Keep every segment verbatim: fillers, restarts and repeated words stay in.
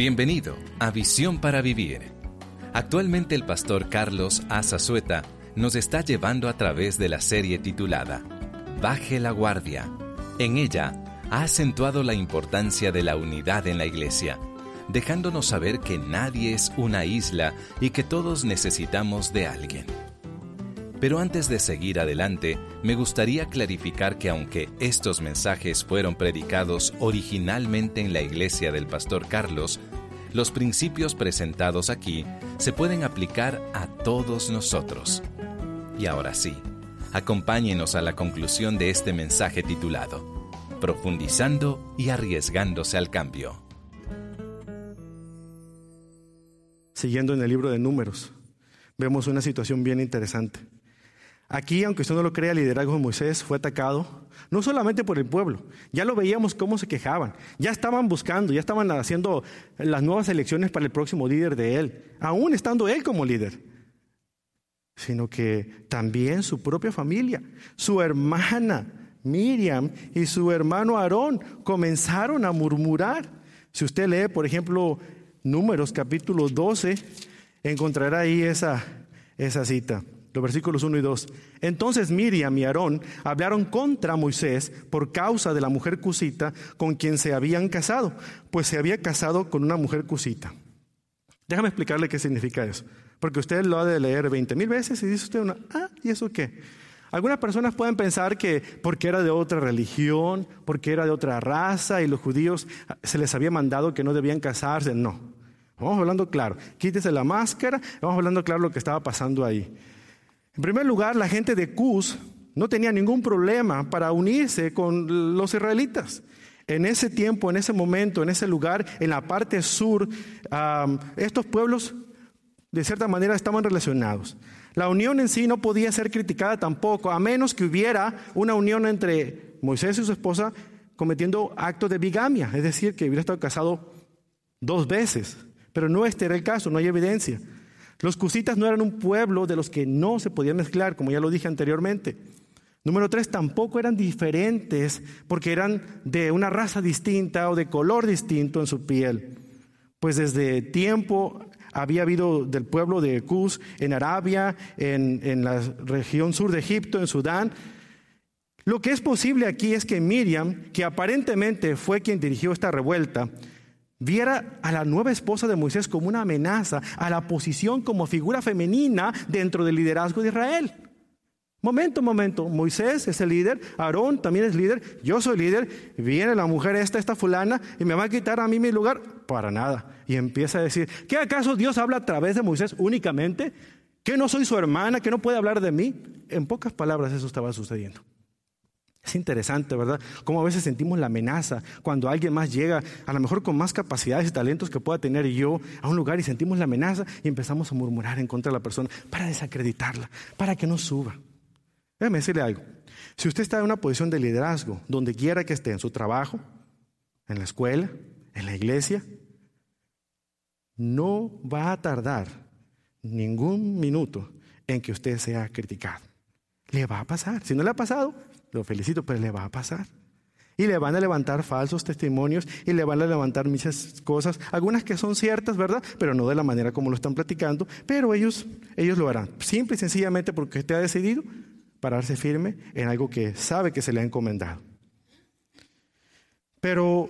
Bienvenido a Visión para Vivir. Actualmente el pastor Carlos A. Zazueta nos está llevando a través de la serie titulada Baje la Guardia. En ella ha acentuado la importancia de la unidad en la iglesia, dejándonos saber que nadie es una isla y que todos necesitamos de alguien. Pero antes de seguir adelante, me gustaría clarificar que aunque estos mensajes fueron predicados originalmente en la iglesia del pastor Carlos, los principios presentados aquí se pueden aplicar a todos nosotros. Y ahora sí, acompáñenos a la conclusión de este mensaje titulado Profundizando y arriesgándose al cambio. Siguiendo en el libro de Números, vemos una situación bien interesante. Aquí, aunque usted no lo crea, el liderazgo de Moisés fue atacado, no solamente por el pueblo, ya lo veíamos cómo se quejaban, ya estaban buscando, ya estaban haciendo las nuevas elecciones para el próximo líder de él, aún estando él como líder, sino que también su propia familia, su hermana Miriam y su hermano Aarón comenzaron a murmurar. Si usted lee, por ejemplo, Números capítulo doce, encontrará ahí esa, esa cita. Los versículos uno y dos. Entonces Miriam y Aarón hablaron contra Moisés por causa de la mujer cusita con quien se habían casado, pues se había casado con una mujer cusita. Déjame explicarle qué significa eso, porque usted lo ha de leer veinte mil veces y dice usted una, ah, ¿y eso qué? Algunas personas pueden pensar que porque era de otra religión, porque era de otra raza y los judíos se les había mandado que no debían casarse. No, vamos hablando claro, quítese la máscara, vamos hablando claro lo que estaba pasando ahí. En primer lugar, la gente de Cus no tenía ningún problema para unirse con los israelitas. En ese tiempo, en ese momento, en ese lugar, en la parte sur, um, estos pueblos de cierta manera estaban relacionados. La unión en sí no podía ser criticada tampoco, a menos que hubiera una unión entre Moisés y su esposa cometiendo actos de bigamia, es decir, que hubiera estado casado dos veces. Pero no este era el caso, no hay evidencia. Los cusitas no eran un pueblo de los que no se podía mezclar, como ya lo dije anteriormente. Número tres, tampoco eran diferentes porque eran de una raza distinta o de color distinto en su piel. Pues desde tiempo había habido del pueblo de Cus en Arabia, en, en la región sur de Egipto, en Sudán. Lo que es posible aquí es que Miriam, que aparentemente fue quien dirigió esta revuelta, viera a la nueva esposa de Moisés como una amenaza a la posición como figura femenina dentro del liderazgo de Israel. Momento, momento, Moisés es el líder, Aarón también es líder, yo soy líder, viene la mujer esta, esta fulana, y me va a quitar a mí mi lugar. Para nada. Y empieza a decir, ¿qué acaso Dios habla a través de Moisés únicamente? ¿Que no soy su hermana? ¿Que no puede hablar de mí? En pocas palabras eso estaba sucediendo. Es interesante, ¿verdad? Cómo a veces sentimos la amenaza cuando alguien más llega, a lo mejor con más capacidades y talentos que pueda tener yo, a un lugar y sentimos la amenaza y empezamos a murmurar en contra de la persona para desacreditarla, para que no suba. Déjame decirle algo. Si usted está en una posición de liderazgo, donde quiera que esté, en su trabajo, en la escuela, en la iglesia, no va a tardar ningún minuto en que usted sea criticado. Le va a pasar. Si no le ha pasado, lo felicito, pero le va a pasar. Y le van a levantar falsos testimonios y le van a levantar muchas cosas, algunas que son ciertas, ¿verdad? Pero no de la manera como lo están platicando, pero ellos, ellos lo harán. Simple y sencillamente porque usted ha decidido pararse firme en algo que sabe que se le ha encomendado. Pero,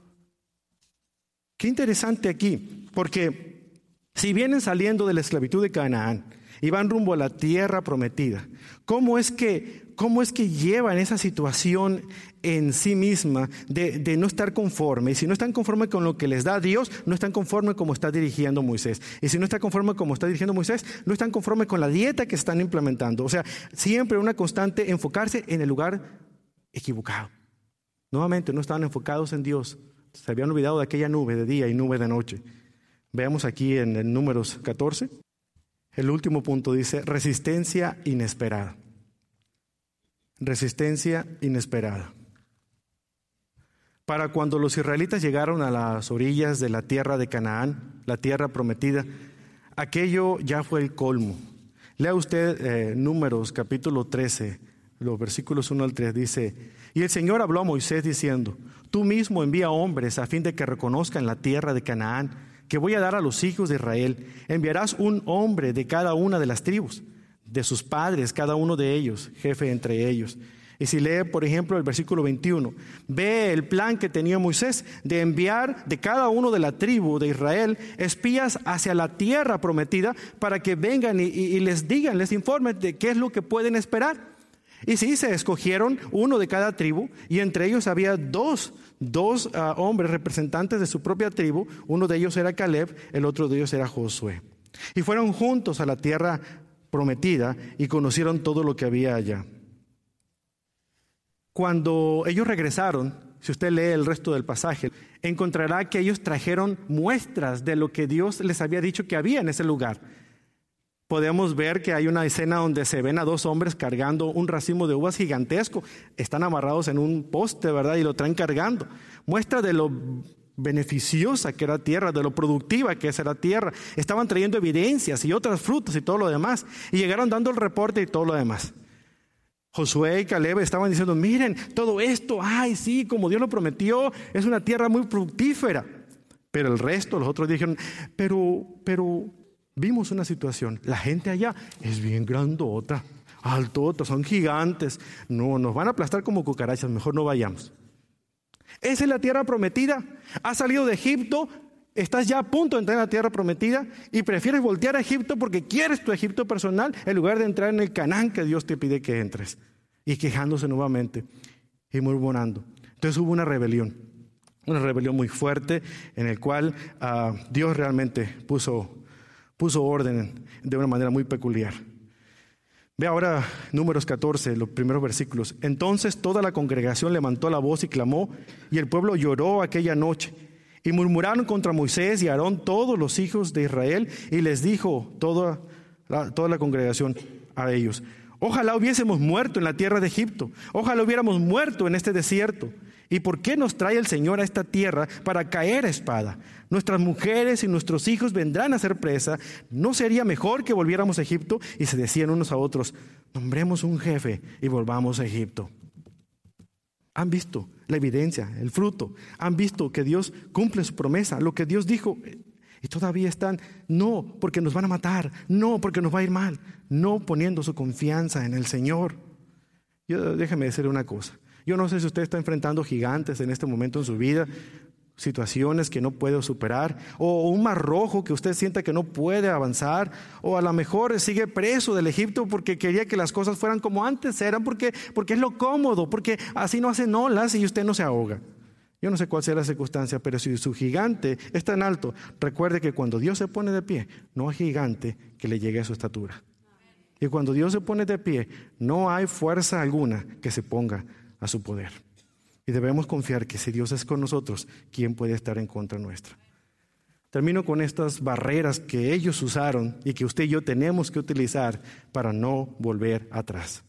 qué interesante aquí, porque si vienen saliendo de la esclavitud de Canaán y van rumbo a la tierra prometida, ¿cómo es que, cómo es que llevan esa situación en sí misma de, de no estar conforme? Y si no están conformes con lo que les da Dios, no están conformes como está dirigiendo Moisés. Y si no están conformes como está dirigiendo Moisés, no están conformes con la dieta que están implementando. O sea, siempre una constante enfocarse en el lugar equivocado. Nuevamente, no estaban enfocados en Dios. Se habían olvidado de aquella nube de día y nube de noche. Veamos aquí en el Números catorce. El último punto dice, resistencia inesperada. Resistencia inesperada. Para cuando los israelitas llegaron a las orillas de la tierra de Canaán, la tierra prometida, aquello ya fue el colmo. Lea usted eh, Números capítulo trece, los versículos uno al tres, dice, y el Señor habló a Moisés diciendo, tú mismo envía hombres a fin de que reconozcan la tierra de Canaán, que voy a dar a los hijos de Israel. Enviarás un hombre de cada una de las tribus, de sus padres, cada uno de ellos, jefe entre ellos. Y si lee, por ejemplo, el versículo veintiuno, ve el plan que tenía Moisés de enviar de cada uno de la tribu de Israel espías hacia la tierra prometida para que vengan y, y, y les digan, les informen de qué es lo que pueden esperar. Y sí, se escogieron uno de cada tribu, y entre ellos había dos, dos uh, hombres representantes de su propia tribu. Uno de ellos era Caleb, el otro de ellos era Josué. Y fueron juntos a la tierra prometida y conocieron todo lo que había allá. Cuando ellos regresaron, si usted lee el resto del pasaje, encontrará que ellos trajeron muestras de lo que Dios les había dicho que había en ese lugar. Podemos ver que hay una escena donde se ven a dos hombres cargando un racimo de uvas gigantesco. Están amarrados en un poste, ¿verdad? Y lo traen cargando. Muestra de lo beneficiosa que era tierra, de lo productiva que era tierra. Estaban trayendo evidencias y otras frutas y todo lo demás. Y llegaron dando el reporte y todo lo demás. Josué y Caleb estaban diciendo, miren, todo esto, ay sí, como Dios lo prometió, es una tierra muy fructífera. Pero el resto, los otros dijeron, pero, pero vimos una situación, la gente allá es bien grandota, altota, son gigantes, no, nos van a aplastar como cucarachas, mejor no vayamos. Esa es la tierra prometida, has salido de Egipto, estás ya a punto de entrar en la tierra prometida y prefieres voltear a Egipto porque quieres tu Egipto personal en lugar de entrar en el Canaán que Dios te pide que entres. Y quejándose nuevamente y murmurando. Entonces hubo una rebelión, una rebelión muy fuerte en el cual uh, Dios realmente puso, puso orden de una manera muy peculiar. Ve ahora Números catorce, los primeros versículos. Entonces toda la congregación levantó la voz y clamó, y el pueblo lloró aquella noche. Y murmuraron contra Moisés y Aarón todos los hijos de Israel, y les dijo toda la, toda la congregación a ellos, ojalá hubiésemos muerto en la tierra de Egipto, ojalá hubiéramos muerto en este desierto. ¿Y por qué nos trae el Señor a esta tierra para caer a espada? Nuestras mujeres y nuestros hijos vendrán a ser presa. ¿No sería mejor que volviéramos a Egipto? Y se decían unos a otros, nombremos un jefe y volvamos a Egipto. Han visto la evidencia, el fruto. Han visto que Dios cumple su promesa, lo que Dios dijo. Y todavía están, no porque nos van a matar, no porque nos va a ir mal, no poniendo su confianza en el Señor. Yo, déjeme decir una cosa. Yo no sé si usted está enfrentando gigantes en este momento en su vida, situaciones que no puede superar, o un mar rojo que usted sienta que no puede avanzar, o a lo mejor sigue preso del Egipto porque quería que las cosas fueran como antes eran, porque, porque es lo cómodo, porque así no hacen olas y usted no se ahoga. Yo no sé cuál sea la circunstancia, pero si su gigante es tan alto, recuerde que cuando Dios se pone de pie, no hay gigante que le llegue a su estatura. Y cuando Dios se pone de pie, no hay fuerza alguna que se ponga a su poder. Y debemos confiar que si Dios es con nosotros, ¿quién puede estar en contra nuestra? Termino con estas barreras que ellos usaron y que usted y yo tenemos que utilizar para no volver atrás.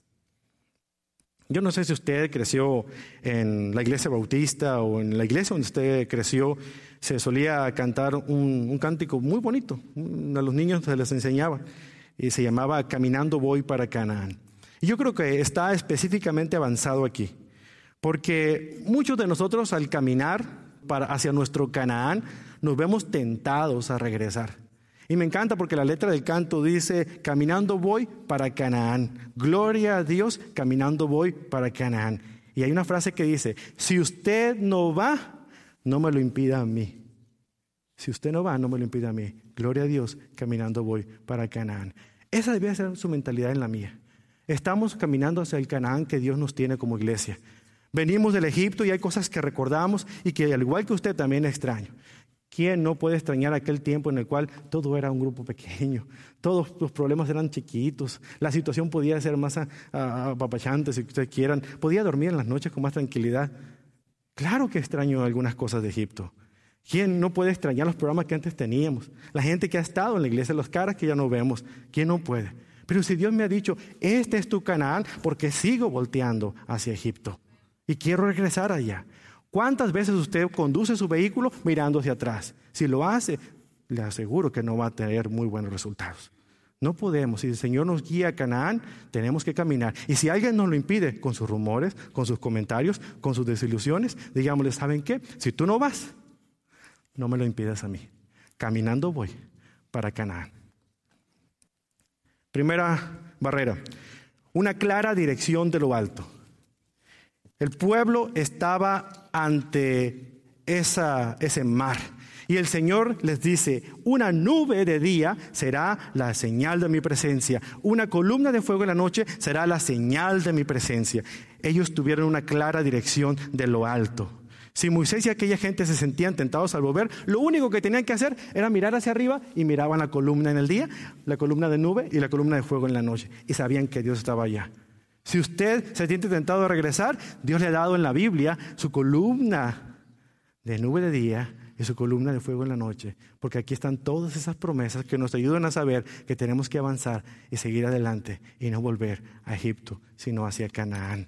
Yo no sé si usted creció en la iglesia bautista o en la iglesia donde usted creció, se solía cantar un, un cántico muy bonito. A los niños se les enseñaba y se llamaba Caminando voy para Canaán. Y yo creo que está específicamente avanzado aquí. Porque muchos de nosotros al caminar para, hacia nuestro Canaán nos vemos tentados a regresar. Y me encanta porque la letra del canto dice, caminando voy para Canaán. Gloria a Dios, caminando voy para Canaán. Y hay una frase que dice, si usted no va, no me lo impida a mí. Si usted no va, no me lo impida a mí. Gloria a Dios, caminando voy para Canaán. Esa debía ser su mentalidad en la mía. Estamos caminando hacia el Canaán que Dios nos tiene como iglesia. Venimos del Egipto y hay cosas que recordamos y que al igual que usted también extraño. ¿Quién no puede extrañar aquel tiempo en el cual todo era un grupo pequeño? Todos los problemas eran chiquitos. La situación podía ser más apapachante si ustedes quieran. Podía dormir en las noches con más tranquilidad. Claro que extraño algunas cosas de Egipto. ¿Quién no puede extrañar los programas que antes teníamos? La gente que ha estado en la iglesia, las caras que ya no vemos. ¿Quién no puede? Pero si Dios me ha dicho, este es tu Canaán, porque sigo volteando hacia Egipto. Y quiero regresar allá. ¿Cuántas veces usted conduce su vehículo mirando hacia atrás? Si lo hace, le aseguro que no va a tener muy buenos resultados. No podemos. Si el Señor nos guía a Canaán, tenemos que caminar. Y si alguien nos lo impide con sus rumores, con sus comentarios, con sus desilusiones, digámosle, ¿saben qué? Si tú no vas, no me lo impidas a mí. caminando voy para Canaán. Primera barrera, una clara dirección de lo alto. El pueblo estaba ante esa, ese mar. Y el Señor les dice, una nube de día será la señal de mi presencia. Una columna de fuego en la noche será la señal de mi presencia. Ellos tuvieron una clara dirección de lo alto. Si Moisés y aquella gente se sentían tentados al volver, lo único que tenían que hacer era mirar hacia arriba y miraban la columna en el día, la columna de nube y la columna de fuego en la noche. Y sabían que Dios estaba allá. Si usted se siente tentado a regresar, Dios le ha dado en la Biblia su columna de nube de día y su columna de fuego en la noche, porque aquí están todas esas promesas que nos ayudan a saber que tenemos que avanzar y seguir adelante y no volver a Egipto, sino hacia Canaán.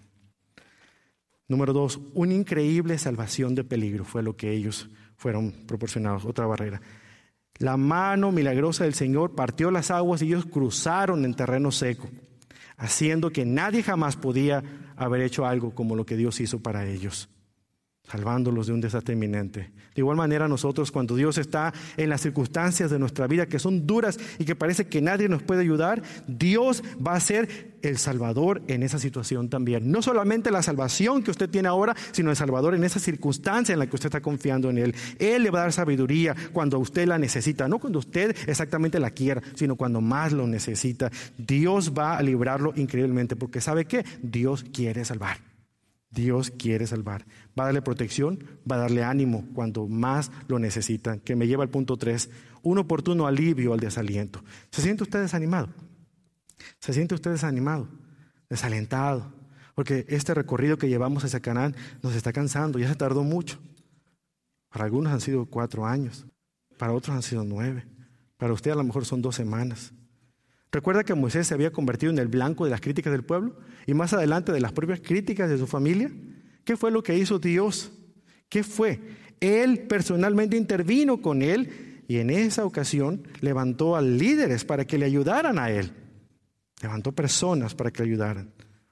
Número dos, una increíble salvación de peligro fue lo que ellos fueron proporcionados, otra barrera. La mano milagrosa del Señor partió las aguas y ellos cruzaron en terreno seco, haciendo que nadie jamás podía haber hecho algo como lo que Dios hizo para ellos, salvándolos de un desastre inminente. De igual manera nosotros, cuando Dios está en las circunstancias de nuestra vida que son duras y que parece que nadie nos puede ayudar, Dios va a ser el Salvador en esa situación también. No solamente la salvación que usted tiene ahora, sino el Salvador en esa circunstancia en la que usted está confiando en Él. Él le va a dar sabiduría cuando usted la necesita, no cuando usted exactamente la quiera, sino cuando más lo necesita. Dios va a librarlo increíblemente, porque ¿sabe qué? Dios quiere salvar. Dios quiere salvar. Va a darle protección, va a darle ánimo cuando más lo necesita. Que me lleva al punto tres, un oportuno alivio al desaliento. ¿Se siente usted desanimado? ¿Se siente usted desanimado? Desalentado. Porque este recorrido que llevamos hacia Canaán nos está cansando, ya se tardó mucho. Para algunos han sido cuatro años, para otros han sido nueve. Para usted a lo mejor son dos semanas. ¿Recuerda que Moisés se había convertido en el blanco de las críticas del pueblo? Y más adelante de las propias críticas de su familia. ¿Qué fue lo que hizo Dios? ¿Qué fue? Él personalmente intervino con él y en esa ocasión levantó a líderes para que le ayudaran a él. Levantó personas para que le ayudaran.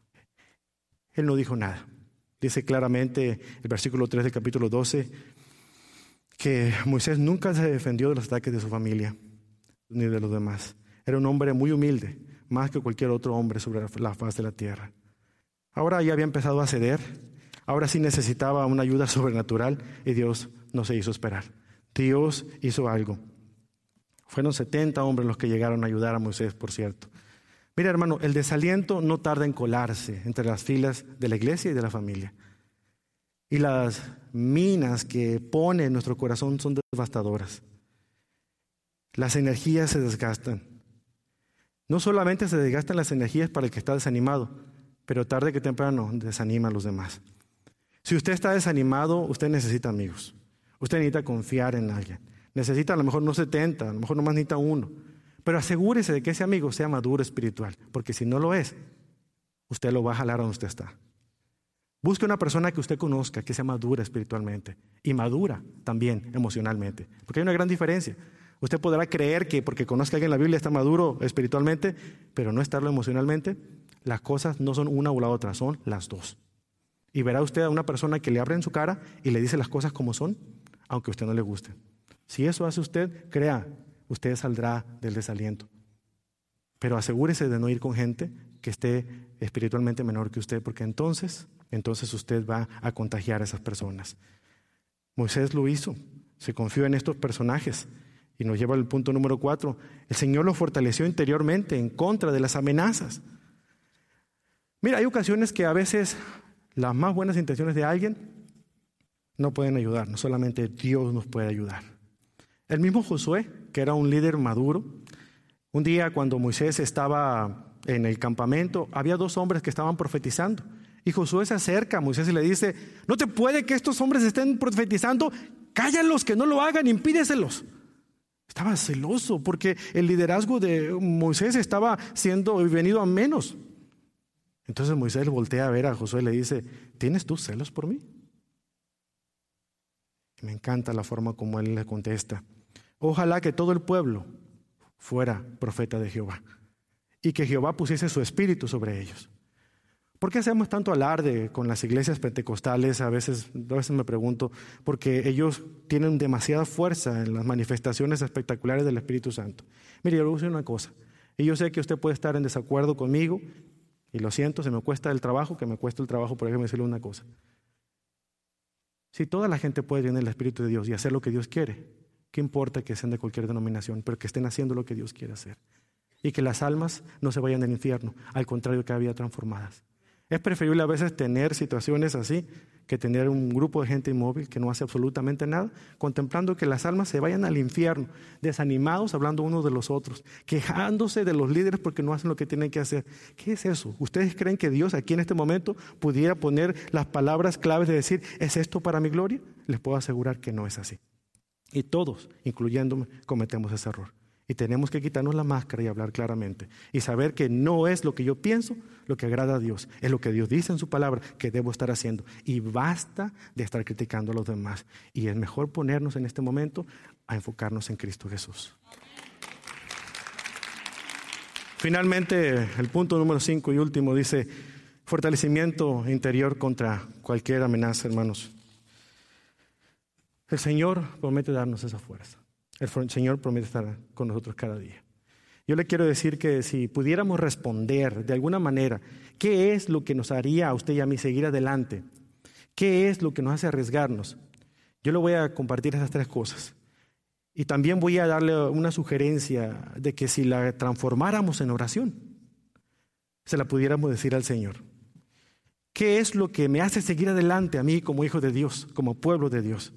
Él no dijo nada. Dice claramente el versículo tres del capítulo doce que Moisés nunca se defendió de los ataques de su familia ni de los demás. Era un hombre muy humilde, más que cualquier otro hombre sobre la faz de la tierra. Ahora ya había empezado a ceder, ahora sí necesitaba una ayuda sobrenatural y Dios no se hizo esperar. Dios hizo algo. Fueron setenta hombres los que llegaron a ayudar a Moisés, por cierto. Mira, hermano, el desaliento no tarda en colarse entre las filas de la iglesia y de la familia. Y las minas que pone en nuestro corazón son devastadoras. Las energías se desgastan. No solamente se desgastan las energías para el que está desanimado, pero tarde que temprano desanima a los demás. Si usted está desanimado, usted necesita amigos. Usted necesita confiar en alguien. Necesita a lo mejor no setenta, a lo mejor nomás necesita uno. Pero asegúrese de que ese amigo sea maduro espiritual, porque si no lo es, usted lo va a jalar a donde usted está. Busque una persona que usted conozca, que sea madura espiritualmente y madura también emocionalmente, porque hay una gran diferencia. Usted podrá creer que porque conozca a alguien en la Biblia está maduro espiritualmente, pero no estarlo emocionalmente. Las cosas no son una o la otra, son las dos. Y verá usted a una persona que le abre en su cara y le dice las cosas como son, aunque a usted no le guste. Si eso hace usted, crea, usted saldrá del desaliento. Pero asegúrese de no ir con gente que esté espiritualmente menor que usted, porque entonces, entonces usted va a contagiar a esas personas. Moisés lo hizo, se confió en estos personajes. Y nos lleva al punto número cuatro. El Señor lo fortaleció interiormente en contra de las amenazas. Mira, hay ocasiones que a veces las más buenas intenciones de alguien no pueden ayudar. No solamente Dios nos puede ayudar. El mismo Josué, que era un líder maduro, un día cuando Moisés estaba en el campamento, había dos hombres que estaban profetizando. Y Josué se acerca a Moisés y le dice, no te puede que estos hombres estén profetizando, cállanlos, que no lo hagan, impídeselos. Estaba celoso porque el liderazgo de Moisés estaba siendo venido a menos. Entonces Moisés voltea a ver a Josué y le dice, ¿tienes tú celos por mí? Y me encanta la forma como él le contesta. Ojalá que todo el pueblo fuera profeta de Jehová y que Jehová pusiese su espíritu sobre ellos. ¿Por qué hacemos tanto alarde con las iglesias pentecostales? A veces, a veces me pregunto, porque ellos tienen demasiada fuerza en las manifestaciones espectaculares del Espíritu Santo. Mire, yo le voy a decir una cosa, y yo sé que usted puede estar en desacuerdo conmigo, y lo siento, se me cuesta el trabajo, que me cuesta el trabajo, pero déjeme decirle una cosa. Si toda la gente puede tener el Espíritu de Dios y hacer lo que Dios quiere, ¿qué importa que sean de cualquier denominación, pero que estén haciendo lo que Dios quiere hacer? Y que las almas no se vayan al infierno, al contrario, que había transformadas. Es preferible a veces tener situaciones así que tener un grupo de gente inmóvil que no hace absolutamente nada, contemplando que las almas se vayan al infierno, desanimados, hablando unos de los otros, quejándose de los líderes porque no hacen lo que tienen que hacer. ¿Qué es eso? ¿Ustedes creen que Dios aquí en este momento pudiera poner las palabras claves de decir, ¿es esto para mi gloria? Les puedo asegurar que no es así. Y todos, incluyéndome, cometemos ese error. Y tenemos que quitarnos la máscara y hablar claramente. Y saber que no es lo que yo pienso lo que agrada a Dios. Es lo que Dios dice en su palabra que debo estar haciendo. Y basta de estar criticando a los demás. Y es mejor ponernos en este momento a enfocarnos en Cristo Jesús. Finalmente, el punto número cinco y último dice, fortalecimiento interior contra cualquier amenaza, hermanos. El Señor promete darnos esa fuerza. El Señor promete estar con nosotros cada día. Yo le quiero decir que si pudiéramos responder de alguna manera, ¿qué es lo que nos haría a usted y a mí seguir adelante? ¿Qué es lo que nos hace arriesgarnos? Yo le voy a compartir esas tres cosas. Y también voy a darle una sugerencia de que si la transformáramos en oración, se la pudiéramos decir al Señor. ¿Qué es lo que me hace seguir adelante a mí como hijo de Dios, como pueblo de Dios?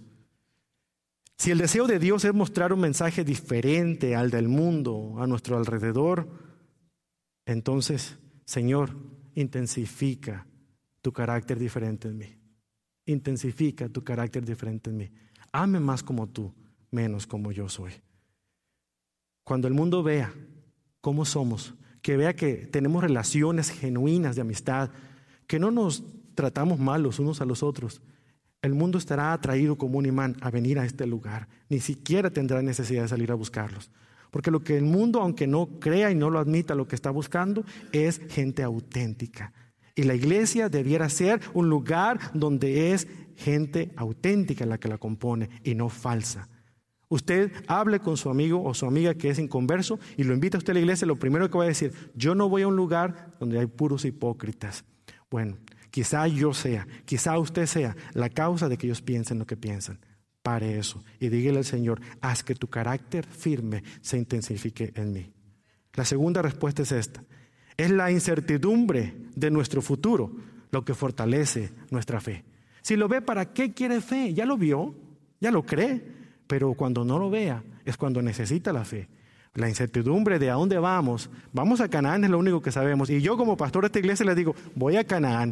Si el deseo de Dios es mostrar un mensaje diferente al del mundo, a nuestro alrededor, entonces, Señor, intensifica tu carácter diferente en mí. Intensifica tu carácter diferente en mí. Ame más como tú, menos como yo soy. Cuando el mundo vea cómo somos, que vea que tenemos relaciones genuinas de amistad, que no nos tratamos mal los unos a los otros, el mundo estará atraído como un imán a venir a este lugar. Ni siquiera tendrá necesidad de salir a buscarlos. Porque lo que el mundo, aunque no crea y no lo admita, lo que está buscando es gente auténtica. Y la iglesia debiera ser un lugar donde es gente auténtica la que la compone y no falsa. Usted hable con su amigo o su amiga que es inconverso y lo invita a usted a la iglesia, lo primero que va a decir, yo no voy a un lugar donde hay puros hipócritas. Bueno, quizá yo sea, quizá usted sea la causa de que ellos piensen lo que piensan. Pare eso y dígale al Señor, haz que tu carácter firme se intensifique en mí. La segunda respuesta es esta. Es la incertidumbre de nuestro futuro lo que fortalece nuestra fe. Si lo ve, ¿para qué quiere fe? Ya lo vio, ya lo cree, pero cuando no lo vea es cuando necesita la fe. La incertidumbre de a dónde vamos, vamos a Canaán es lo único que sabemos. Y yo como pastor de esta iglesia le digo, voy a Canaán.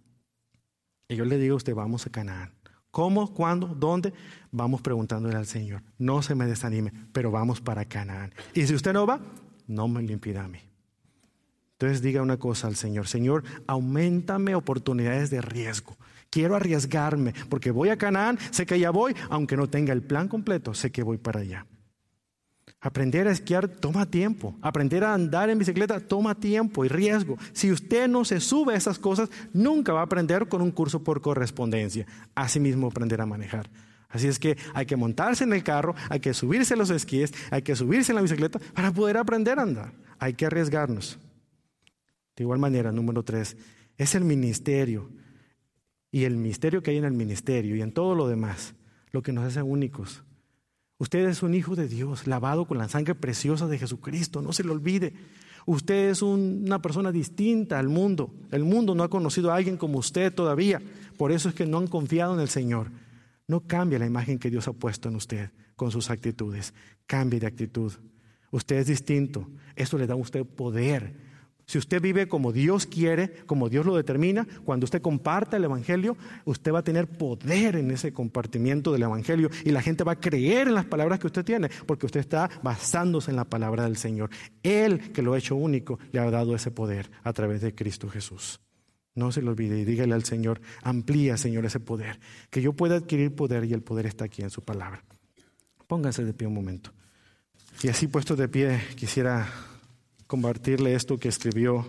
Y yo le digo a usted, vamos a Canaán. ¿Cómo? ¿Cuándo? ¿Dónde? Vamos preguntándole al Señor. No se me desanime, pero vamos para Canaán. Y si usted no va, no me lo impida a mí. Entonces diga una cosa al Señor. Señor, auméntame oportunidades de riesgo. Quiero arriesgarme porque voy a Canaán, sé que ya voy, aunque no tenga el plan completo, sé que voy para allá. Aprender a esquiar toma tiempo. Aprender a andar en bicicleta toma tiempo y riesgo. Si usted no se sube a esas cosas, nunca va a aprender con un curso por correspondencia. Asimismo, aprender a manejar. Así es que hay que montarse en el carro, hay que subirse a los esquíes, hay que subirse en la bicicleta para poder aprender a andar. Hay que arriesgarnos. De igual manera, número tres, es el ministerio. Y el misterio que hay en el ministerio y en todo lo demás, lo que nos hace únicos. Usted es un hijo de Dios, lavado con la sangre preciosa de Jesucristo, no se lo olvide. Usted es un, una persona distinta al mundo. El mundo no ha conocido a alguien como usted todavía. Por eso es que no han confiado en el Señor. No cambie la imagen que Dios ha puesto en usted con sus actitudes. Cambie de actitud. Usted es distinto. Eso le da a usted poder. Si usted vive como Dios quiere, como Dios lo determina, cuando usted comparta el Evangelio, usted va a tener poder en ese compartimiento del Evangelio y la gente va a creer en las palabras que usted tiene, porque usted está basándose en la palabra del Señor. Él, que lo ha hecho único, le ha dado ese poder a través de Cristo Jesús. No se lo olvide y dígale al Señor, amplía, Señor, ese poder, que yo pueda adquirir poder y el poder está aquí en su palabra. Pónganse de pie un momento. Y así puestos de pie, quisiera compartirle esto que escribió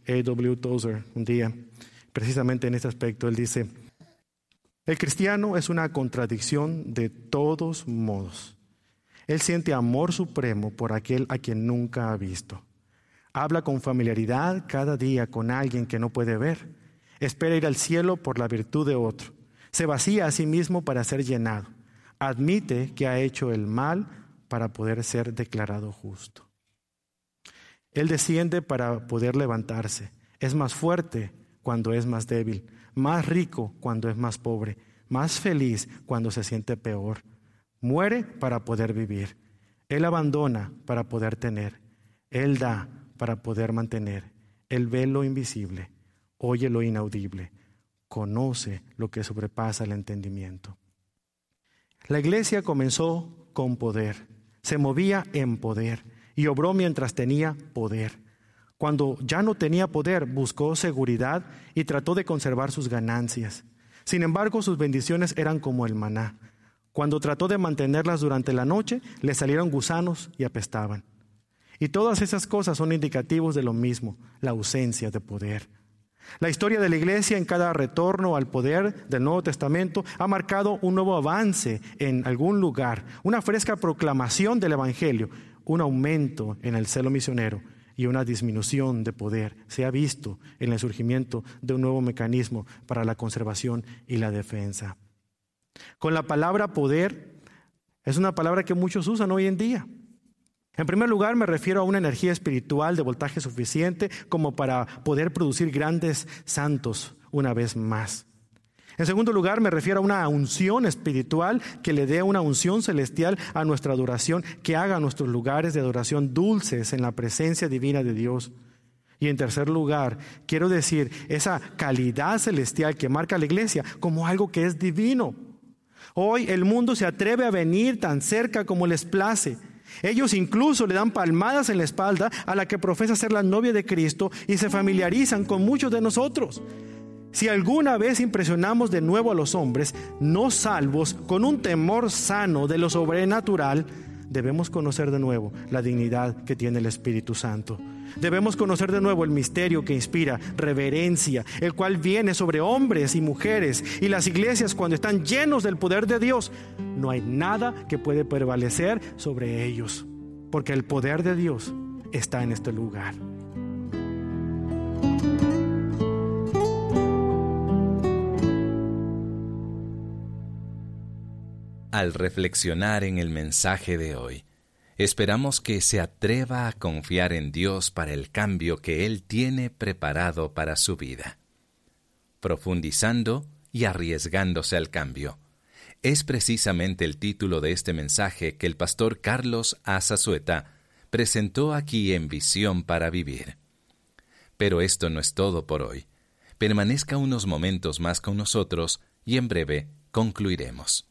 A W Tozer un día, precisamente en este aspecto. Él dice: el cristiano es una contradicción de todos modos. Él siente amor supremo por aquel a quien nunca ha visto. Habla con familiaridad cada día con alguien que no puede ver. Espera ir al cielo por la virtud de otro. Se vacía a sí mismo para ser llenado. Admite que ha hecho el mal para poder ser declarado justo. Él desciende para poder levantarse. Es más fuerte cuando es más débil, más rico cuando es más pobre, más feliz cuando se siente peor. Muere para poder vivir. Él abandona para poder tener. Él da para poder mantener. Él ve lo invisible, oye lo inaudible, conoce lo que sobrepasa el entendimiento. La iglesia comenzó con poder, se movía en poder y obró mientras tenía poder. Cuando ya no tenía poder, buscó seguridad y trató de conservar sus ganancias. Sin embargo, sus bendiciones eran como el maná. Cuando trató de mantenerlas durante la noche, le salieron gusanos y apestaban. Y todas esas cosas son indicativos de lo mismo, la ausencia de poder. La historia de la iglesia en cada retorno al poder del Nuevo Testamento ha marcado un nuevo avance en algún lugar, una fresca proclamación del Evangelio, un aumento en el celo misionero y una disminución de poder. Se ha visto en el surgimiento de un nuevo mecanismo para la conservación y la defensa. Con la palabra poder, es una palabra que muchos usan hoy en día. En primer lugar, me refiero a una energía espiritual de voltaje suficiente como para poder producir grandes santos una vez más. En segundo lugar, me refiero a una unción espiritual que le dé una unción celestial a nuestra adoración, que haga nuestros lugares de adoración dulces en la presencia divina de Dios. Y en tercer lugar, quiero decir esa calidad celestial que marca la iglesia como algo que es divino. Hoy el mundo se atreve a venir tan cerca como les place. Ellos incluso le dan palmadas en la espalda a la que profesa ser la novia de Cristo y se familiarizan con muchos de nosotros. Si alguna vez impresionamos de nuevo a los hombres, no salvos, con un temor sano de lo sobrenatural, debemos conocer de nuevo la dignidad que tiene el Espíritu Santo. Debemos conocer de nuevo el misterio que inspira reverencia, el cual viene sobre hombres y mujeres. Y las iglesias, cuando están llenos del poder de Dios, no hay nada que puede prevalecer sobre ellos, porque el poder de Dios está en este lugar. Al reflexionar en el mensaje de hoy, esperamos que se atreva a confiar en Dios para el cambio que Él tiene preparado para su vida. Profundizando y arriesgándose al cambio. Es precisamente el título de este mensaje que el pastor Carlos Azazueta presentó aquí en Visión para Vivir. Pero esto no es todo por hoy. Permanezca unos momentos más con nosotros y en breve concluiremos.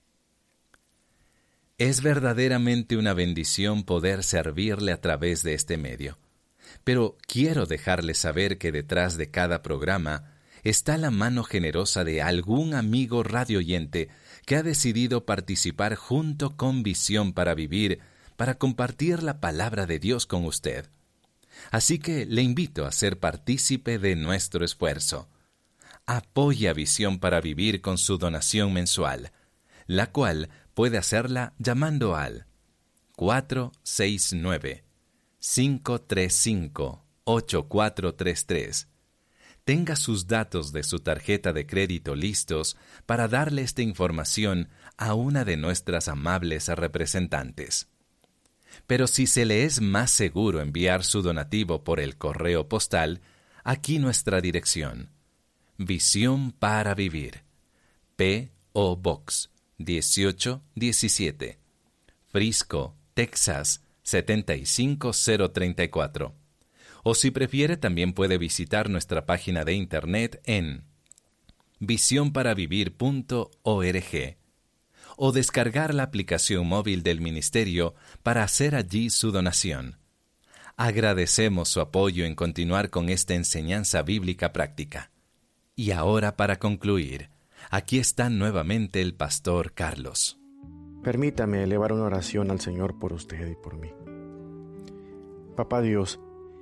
Es verdaderamente una bendición poder servirle a través de este medio. Pero quiero dejarle saber que detrás de cada programa está la mano generosa de algún amigo radioyente que ha decidido participar junto con Visión para Vivir para compartir la palabra de Dios con usted. Así que le invito a ser partícipe de nuestro esfuerzo. Apoye a Visión para Vivir con su donación mensual, la cual puede hacerla llamando al cuatro seis nueve, cinco tres cinco, ocho cuatro tres tres. Tenga sus datos de su tarjeta de crédito listos para darle esta información a una de nuestras amables representantes. Pero si se le es más seguro enviar su donativo por el correo postal, aquí nuestra dirección. Visión para Vivir. P O Box dieciocho diecisiete, Frisco, Texas setenta y cinco cero treinta y cuatro. O si prefiere, también puede visitar nuestra página de internet en visión para vivir punto org o descargar la aplicación móvil del ministerio para hacer allí su donación. Agradecemos su apoyo en continuar con esta enseñanza bíblica práctica. Y ahora, para concluir, aquí está nuevamente el pastor Carlos. Permítame elevar una oración al Señor por usted y por mí. Papá Dios,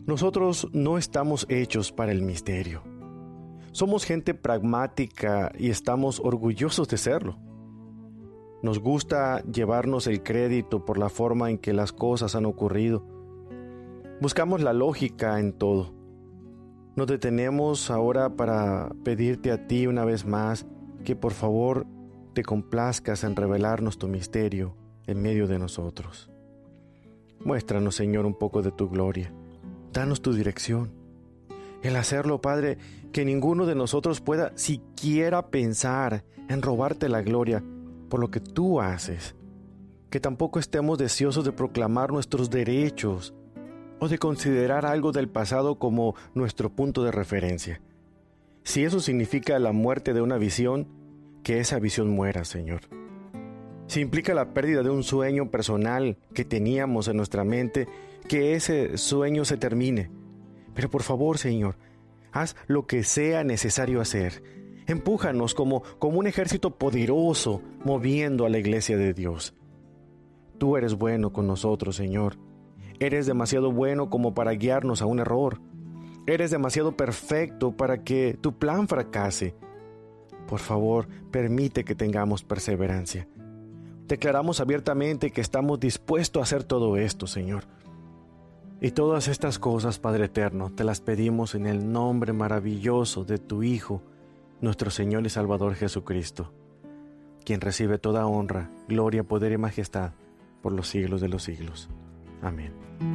Nosotros no estamos hechos para el misterio. Somos gente pragmática y estamos orgullosos de serlo. Nos gusta llevarnos el crédito por la forma en que las cosas han ocurrido. Buscamos la lógica en todo. Nos detenemos ahora para pedirte a ti una vez más que por favor te complazcas en revelarnos tu misterio en medio de nosotros. Muéstranos, Señor, un poco de tu gloria. Danos tu dirección. El hacerlo, Padre, que ninguno de nosotros pueda siquiera pensar en robarte la gloria por lo que tú haces. Que tampoco estemos deseosos de proclamar nuestros derechos o de considerar algo del pasado como nuestro punto de referencia. Si eso significa la muerte de una visión, que esa visión muera, Señor. Si implica la pérdida de un sueño personal que teníamos en nuestra mente, que ese sueño se termine. Pero por favor, Señor, haz lo que sea necesario hacer. Empújanos como, como un ejército poderoso moviendo a la iglesia de Dios. Tú eres bueno con nosotros, Señor. Eres demasiado bueno como para guiarnos a un error. Eres demasiado perfecto para que tu plan fracase. Por favor, permite que tengamos perseverancia. Declaramos abiertamente que estamos dispuestos a hacer todo esto, Señor. Y todas estas cosas, Padre eterno, te las pedimos en el nombre maravilloso de tu Hijo, nuestro Señor y Salvador Jesucristo, quien recibe toda honra, gloria, poder y majestad por los siglos de los siglos. Amén.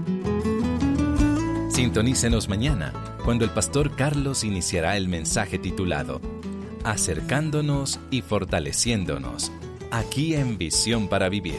Sintonícenos mañana, cuando el pastor Carlos iniciará el mensaje titulado Acercándonos y fortaleciéndonos, aquí en Visión para Vivir.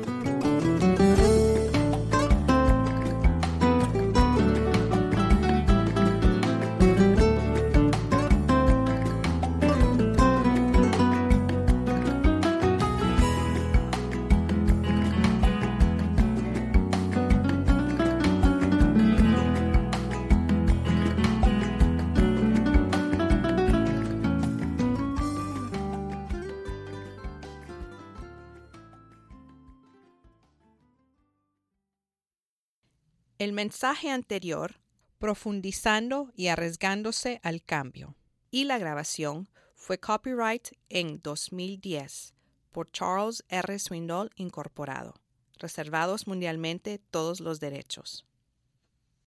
El mensaje anterior, profundizando y arriesgándose al cambio, y la grabación fue copyright en dos mil diez por Charles R. Swindoll Incorporado. Reservados mundialmente todos los derechos.